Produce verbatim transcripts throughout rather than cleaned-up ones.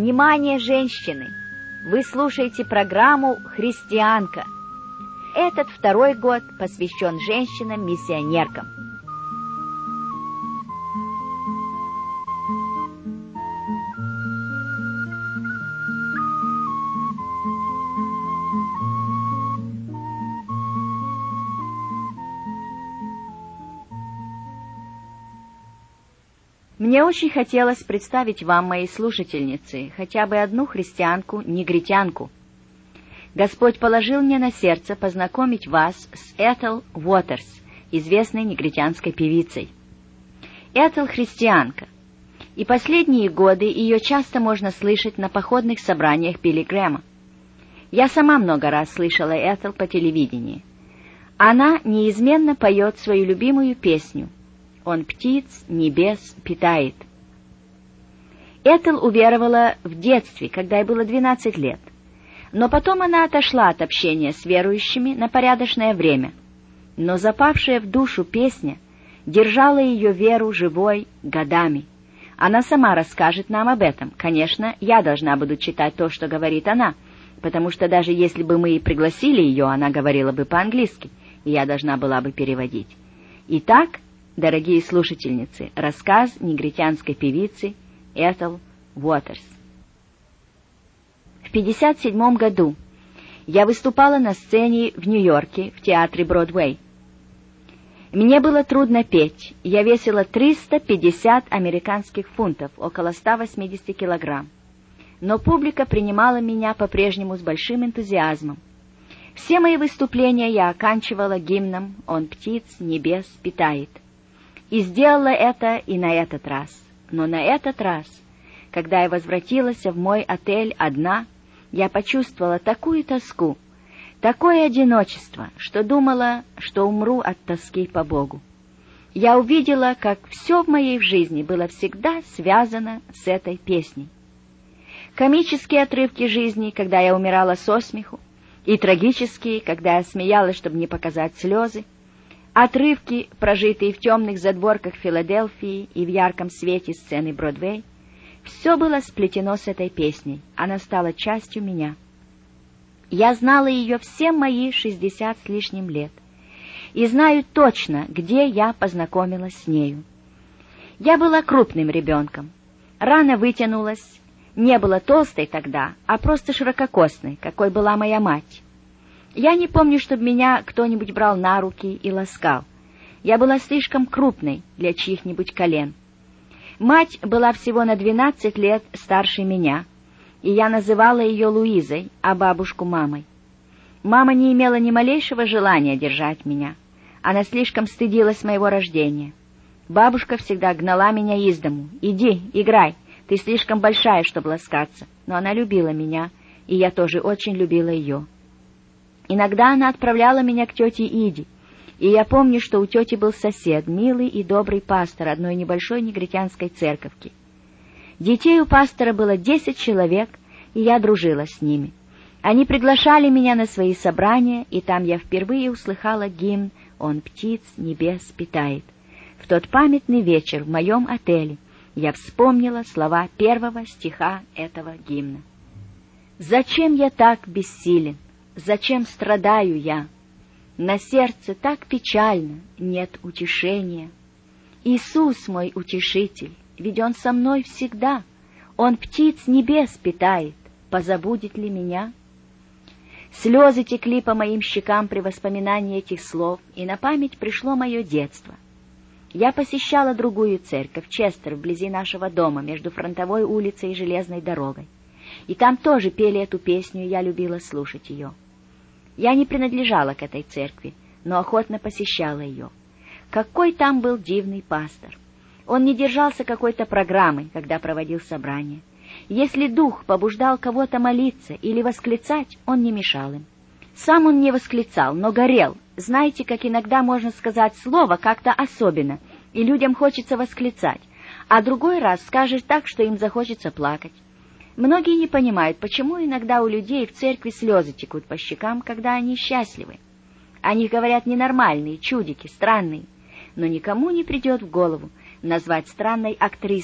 Внимание, женщины! Вы слушаете программу «Христианка». Этот второй год посвящен женщинам-миссионеркам. Мне очень хотелось представить вам, мои слушательницы, хотя бы одну христианку-негритянку. Господь положил мне на сердце познакомить вас с Этел Уотерс, известной негритянской певицей. Этел христианка, и последние годы ее часто можно слышать на походных собраниях Билли Грэма. Я сама много раз слышала Этел по телевидению. Она неизменно поет свою любимую песню «Он птиц небес питает». Этел уверовала в детстве, когда ей было двенадцать лет. Но потом она отошла от общения с верующими на порядочное время. Но запавшая в душу песня держала ее веру живой годами. Она сама расскажет нам об этом. Конечно, я должна буду читать то, что говорит она, потому что даже если бы мы и пригласили ее, она говорила бы по-английски, и я должна была бы переводить. Итак, дорогие слушательницы, рассказ негритянской певицы Этел Уотерс. В пятьдесят седьмом году я выступала на сцене в Нью-Йорке в театре Бродвей. Мне было трудно петь, я весила триста пятьдесят американских фунтов, около ста восьмидесяти килограмм. Но публика принимала меня по-прежнему с большим энтузиазмом. Все мои выступления я оканчивала гимном «Он птиц небес питает». И сделала это и на этот раз. Но на этот раз, когда я возвратилась в мой отель одна, я почувствовала такую тоску, такое одиночество, что думала, что умру от тоски по Богу. Я увидела, как все в моей жизни было всегда связано с этой песней. Комические отрывки жизни, когда я умирала со смеху, и трагические, когда я смеялась, чтобы не показать слезы, отрывки, прожитые в темных задворках Филадельфии и в ярком свете сцены Бродвей, все было сплетено с этой песней, она стала частью меня. Я знала ее все мои шестьдесят с лишним лет, и знаю точно, где я познакомилась с нею. Я была крупным ребенком, рано вытянулась, не была толстой тогда, а просто ширококосной, какой была моя мать. Я не помню, чтобы меня кто-нибудь брал на руки и ласкал. Я была слишком крупной для чьих-нибудь колен. Мать была всего на двенадцать лет старше меня, и я называла ее Луизой, а бабушку мамой. Мама не имела ни малейшего желания держать меня. Она слишком стыдилась моего рождения. Бабушка всегда гнала меня из дому. «Иди, играй, ты слишком большая, чтобы ласкаться». Но она любила меня, и я тоже очень любила ее. Иногда она отправляла меня к тете Иде, и я помню, что у тети был сосед, милый и добрый пастор одной небольшой негритянской церковки. Детей у пастора было десять человек, и я дружила с ними. Они приглашали меня на свои собрания, и там я впервые услыхала гимн «Он птиц небес питает». В тот памятный вечер в моем отеле я вспомнила слова первого стиха этого гимна. «Зачем я так бессилен? Зачем страдаю я? На сердце так печально, нет утешения. Иисус мой утешитель, ведь Он со мной всегда. Он птиц небес питает, позабудет ли меня?» Слезы текли по моим щекам при воспоминании этих слов, и на память пришло мое детство. Я посещала другую церковь, Честер, вблизи нашего дома, между Фронтовой улицей и Железной дорогой. И там тоже пели эту песню, и я любила слушать ее. Я не принадлежала к этой церкви, но охотно посещала ее. Какой там был дивный пастор! Он не держался какой-то программы, когда проводил собрание. Если дух побуждал кого-то молиться или восклицать, он не мешал им. Сам он не восклицал, но горел. Знаете, как иногда можно сказать слово как-то особенно, и людям хочется восклицать, а другой раз скажешь так, что им захочется плакать. Многие не понимают, почему иногда у людей в церкви слезы текут по щекам, когда они счастливы. О них говорят ненормальные, чудики, странные. Но никому не придет в голову назвать странной актрису,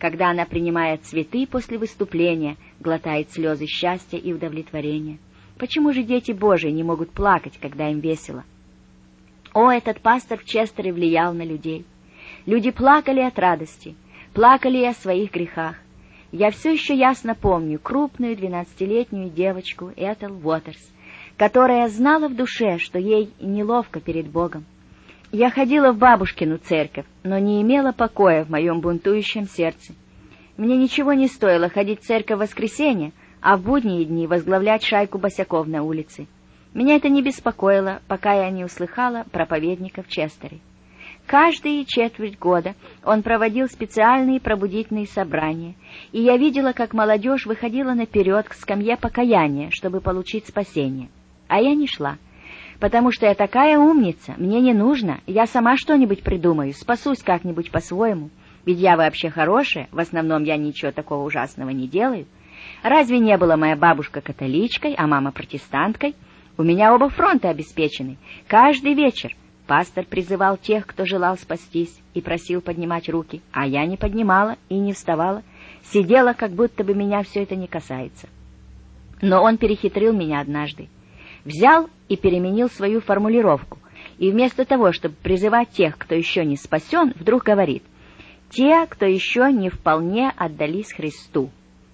когда она, принимая цветы после выступления, глотает слезы счастья и удовлетворения. Почему же дети Божии не могут плакать, когда им весело? О, этот пастор в Честере влиял на людей. Люди плакали от радости, плакали и о своих грехах. Я все еще ясно помню крупную двенадцатилетнюю девочку Этел Уотерс, которая знала в душе, что ей неловко перед Богом. Я ходила в бабушкину церковь, но не имела покоя в моем бунтующем сердце. Мне ничего не стоило ходить в церковь в воскресенье, а в будние дни возглавлять шайку босяков на улице. Меня это не беспокоило, пока я не услыхала проповедника в Честере. Каждые четверть года он проводил специальные пробудительные собрания, и я видела, как молодежь выходила наперед к скамье покаяния, чтобы получить спасение. А я не шла, потому что я такая умница, мне не нужно, я сама что-нибудь придумаю, спасусь как-нибудь по-своему, ведь я вообще хорошая, в основном я ничего такого ужасного не делаю. Разве не была моя бабушка католичкой, а мама протестанткой? У меня оба фронта обеспечены. Каждый вечер пастор призывал тех, кто желал спастись, и просил поднимать руки, а я не поднимала и не вставала, сидела, как будто бы меня все это не касается. Но он перехитрил меня однажды. Взял и переменил свою формулировку, и вместо того, чтобы призывать тех, кто еще не спасен, вдруг говорит: «Те, кто еще не вполне отдались Христу,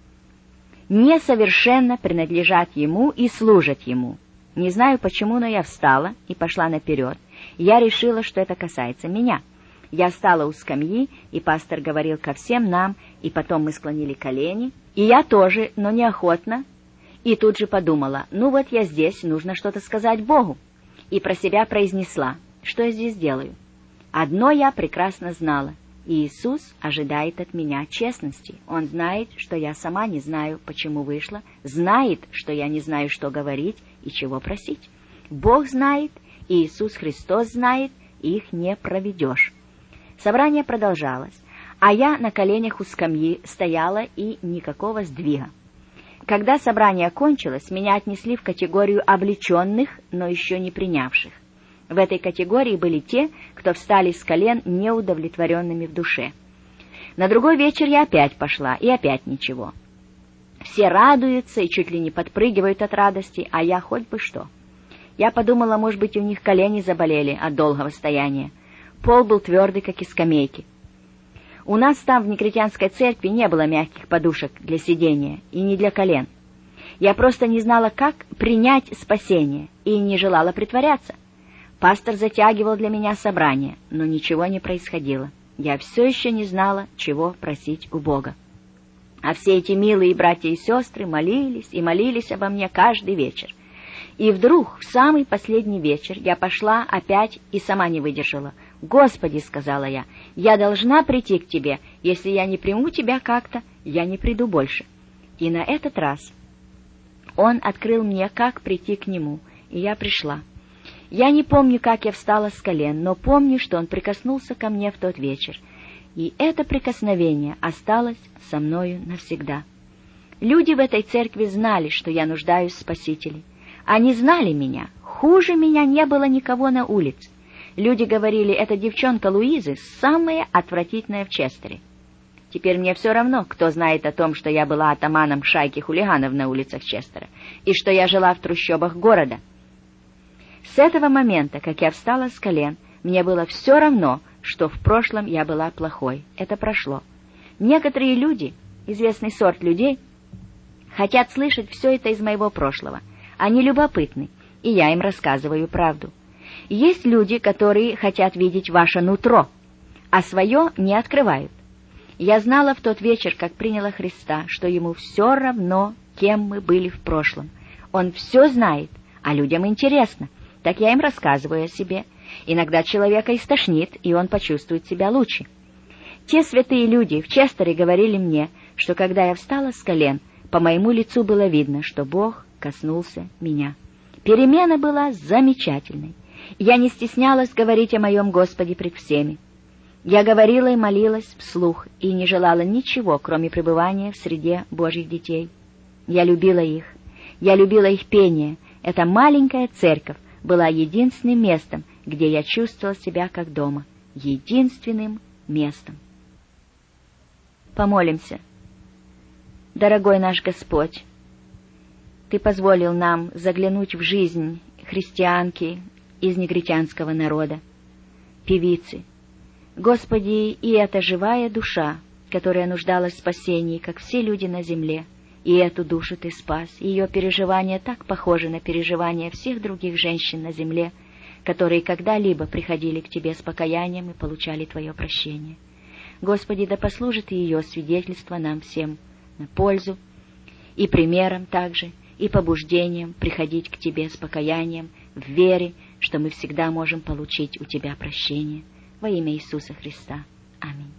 несовершенно принадлежат Ему и служат Ему». Не знаю почему, но я встала и пошла наперед. Я решила, что это касается меня. Я стала у скамьи, и пастор говорил ко всем нам, и потом мы склонили колени, и я тоже, но неохотно, и тут же подумала: ну вот я здесь, нужно что-то сказать Богу, и про себя произнесла: что я здесь делаю? Одно я прекрасно знала: Иисус ожидает от меня честности. Он знает, что я сама не знаю, почему вышла, знает, что я не знаю, что говорить и чего просить. Бог знает, и Иисус Христос знает, и их не проведешь. Собрание продолжалось, а я на коленях у скамьи стояла, и никакого сдвига. Когда собрание кончилось, меня отнесли в категорию облеченных, но еще не принявших. В этой категории были те, кто встали с колен неудовлетворенными в душе. На другой вечер я опять пошла, и опять ничего. Все радуются и чуть ли не подпрыгивают от радости, а я хоть бы что. Я подумала, может быть, у них колени заболели от долгого стояния. Пол был твердый, как и скамейки. У нас там в негритянской церкви не было мягких подушек для сидения и не для колен. Я просто не знала, как принять спасение, и не желала притворяться. Пастор затягивал для меня собрание, но ничего не происходило. Я все еще не знала, чего просить у Бога. А все эти милые братья и сестры молились и молились обо мне каждый вечер. И вдруг, в самый последний вечер, я пошла опять и сама не выдержала. «Господи, — сказала я, — я должна прийти к Тебе. Если я не приму Тебя как-то, я не приду больше». И на этот раз Он открыл мне, как прийти к Нему, и я пришла. Я не помню, как я встала с колен, но помню, что Он прикоснулся ко мне в тот вечер. И это прикосновение осталось со мною навсегда. Люди в этой церкви знали, что я нуждаюсь в Спасителе. Они знали меня. Хуже меня не было никого на улице. Люди говорили: эта девчонка Луизы самая отвратительная в Честере. Теперь мне все равно, кто знает о том, что я была атаманом шайки хулиганов на улицах Честера, и что я жила в трущобах города. С этого момента, как я встала с колен, мне было все равно, что в прошлом я была плохой. Это прошло. Некоторые люди, известный сорт людей, хотят слышать все это из моего прошлого. Они любопытны, и я им рассказываю правду. Есть люди, которые хотят видеть ваше нутро, а свое не открывают. Я знала в тот вечер, как приняла Христа, что Ему все равно, кем мы были в прошлом. Он все знает, а людям интересно. Так я им рассказываю о себе. Иногда человека истошнит, и он почувствует себя лучше. Те святые люди в Честере говорили мне, что когда я встала с колен, по моему лицу было видно, что Бог коснулся меня. Перемена была замечательной. Я не стеснялась говорить о моем Господе пред всеми. Я говорила и молилась вслух, и не желала ничего, кроме пребывания в среде Божьих детей. Я любила их. Я любила их пение. Эта маленькая церковь была единственным местом, где я чувствовала себя как дома. Единственным местом. Помолимся. Дорогой наш Господь, Ты позволил нам заглянуть в жизнь христианки из негритянского народа, певицы. Господи, и эта живая душа, которая нуждалась в спасении, как все люди на земле, и эту душу Ты спас. Ее переживания так похожи на переживания всех других женщин на земле, которые когда-либо приходили к Тебе с покаянием и получали Твое прощение. Господи, да послужит ее свидетельство нам всем на пользу, и примером также, и побуждением приходить к Тебе с покаянием, в вере, что мы всегда можем получить у Тебя прощение. Во имя Иисуса Христа. Аминь.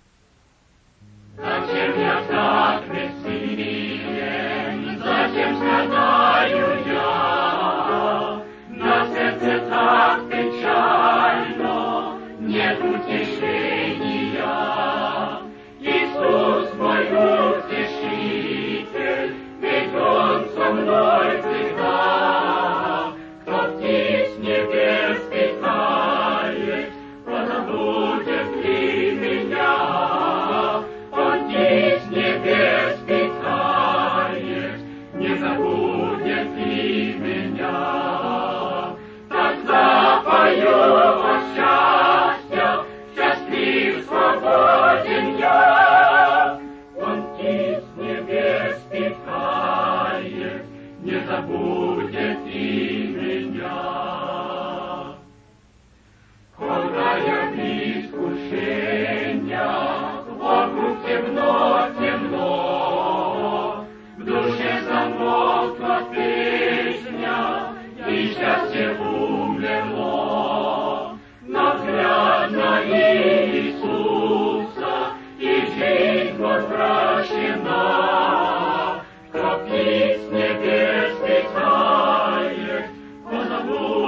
Зачем я так бессилен, зачем страдаю я? На сердце так печально, нет утешения. Иисус мой утешитель, ведь Он со мной всегда. Кто птиц небес питает, позабудет ли меня? Он птиц небес питает, не забудет ли меня? Тогда пою о счастье, счастлив, свободен я. Он птиц небес питает, не забудет и меня. Когда я в искушениях, вокруг темно, темно, в душе замолкла песня, и счастье умерло. Но взгляд на Иисуса, и жизнь возвращена. Кто птиц небес питает, позову